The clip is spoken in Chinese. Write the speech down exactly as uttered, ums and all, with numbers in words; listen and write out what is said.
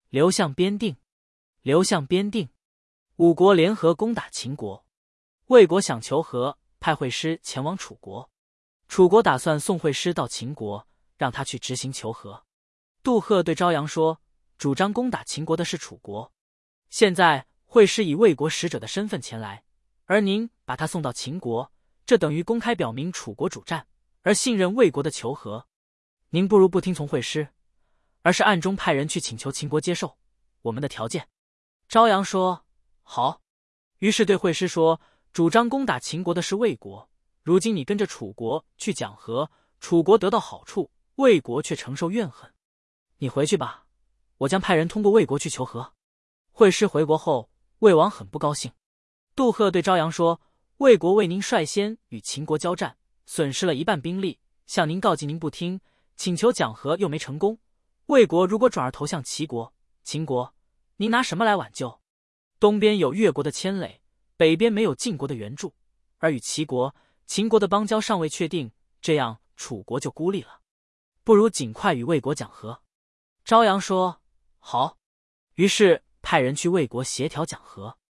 刘向边定。刘向边定。五国联合攻打秦国。魏国想求和，派会师前往楚国。楚国打算送会师到秦国，让他去执行求和。杜赫对昭阳说，主张攻打秦国的是楚国，现在会师以魏国使者的身份前来，而您把他送到秦国，这等于公开表明楚国主战，而信任魏国的求和。您不如不听从会师，而是暗中派人去请求秦国接受我们的条件。昭阳说，好。于是对会师说，主张攻打秦国的是魏国，如今你跟着楚国去讲和，楚国得到好处，魏国却承受怨恨。你回去吧，我将派人通过魏国去求和。会师回国后，魏王很不高兴。杜赫对昭阳说，魏国为您率先与秦国交战，损失了一半兵力，向您告急您不听，请求讲和又没成功。魏国如果转而投向齐国、秦国，您拿什么来挽救？东边有越国的牵累，北边没有晋国的援助，而与齐国、秦国的邦交尚未确定，这样楚国就孤立了。不如尽快与魏国讲和。昭阳说，好。于是派人去魏国协调讲和。